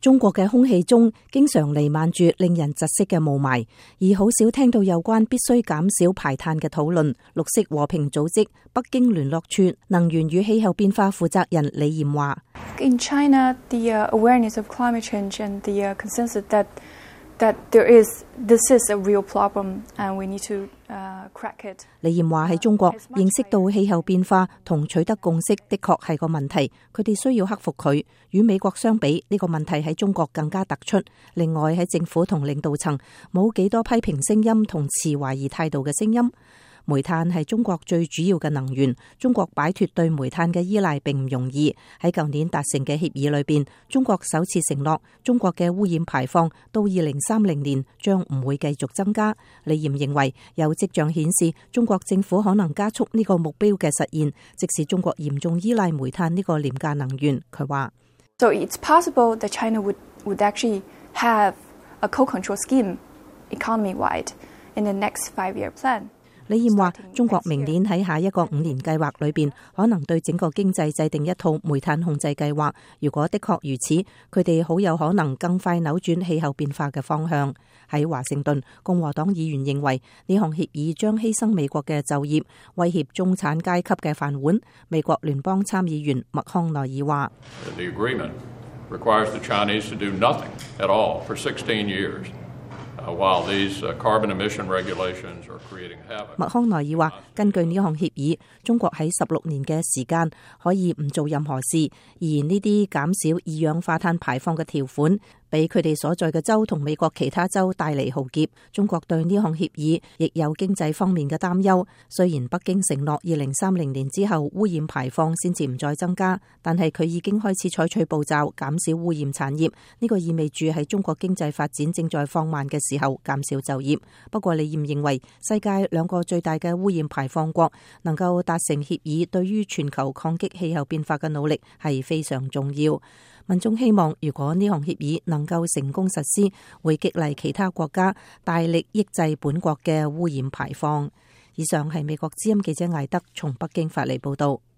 中國嘅空氣中經常彌漫住令人窒息嘅霧霾，而好少聽到有關必須減少排碳嘅討論。綠色和平組織北京聯絡處能源與氣候變化負責人李艷話 ：In China, the awareness of climate change and the consensus that this is a real problem and we need to crack it。 李艷話喺中國認識到氣候變化同取得共識的確係個問題，佢哋需要克服佢。與美國相比，呢個問題喺中國更加突出。另外喺政府同領導層冇幾多批評聲音同持懷疑態度嘅聲音。煤炭係中國最主要嘅能源，中國擺脫對煤炭嘅依賴並唔容易。喺舊年達成嘅協議裏邊，中國首次承諾中國嘅污染排放到2030年將唔會繼續增加。李艷認為有跡象顯示中國政府可能加速呢個目標嘅實現，即使中國嚴重依賴煤炭呢個廉價能源。佢話 ：So it's possible that China would actually have a co-control scheme economy-wide in the next 5-year plan。 李艷話：中國明年喺下一個5年計劃裏邊，可能對整個經濟制定一套煤炭控制計劃。如果的確如此，佢哋好有可能更快扭轉氣候變化嘅方向。喺華盛頓，共和黨議員認為呢項協議將犧牲美國嘅就業，威脅中產階級嘅飯碗。美國聯邦參議員麥康奈爾話 ：The agreement requires the Chinese to do nothing at all for 16 years。While these carbon emission regulations are creating havoc。 麥康奈爾話：根據呢項協議，中國喺16年嘅時間可以唔做任何事，而呢啲減少二氧化碳排放嘅條款，俾佢哋所在嘅州同美國其他州帶嚟浩劫。中國對呢項協議亦有經濟方面嘅擔憂。雖然北京承諾2030年之後污染排放先至唔再增加，但係佢已經開始採取步驟減少污染產業。呢個意味住喺中國經濟發展正在放慢嘅時候減少就業。不過李艷認為世界2個最大嘅污染排放國能夠達成協議，對於全球抗擊氣候變化嘅努力係非常重要。民眾希望如果呢項協議能夠成功實施，會激勵其他國家大力抑制本國嘅污染排放。以上係美國之音記者艾德從北京發嚟報道。